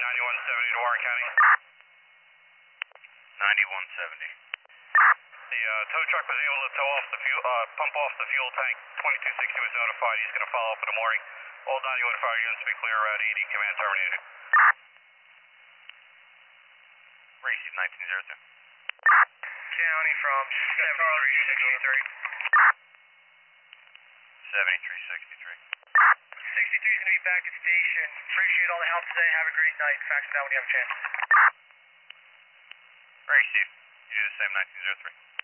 9170 to Warren County. 9170. The tow truck was able to pump off the fuel tank. 2260 was notified. He's going to follow up in the morning. All 91 fire units be clear at 80. Command terminated. Receive 1902. County from 7363. 7363. 63 is going to be back at station. Appreciate all the help today. Have a great night. Fax me down when you have a chance. Receive. You do the same 1903.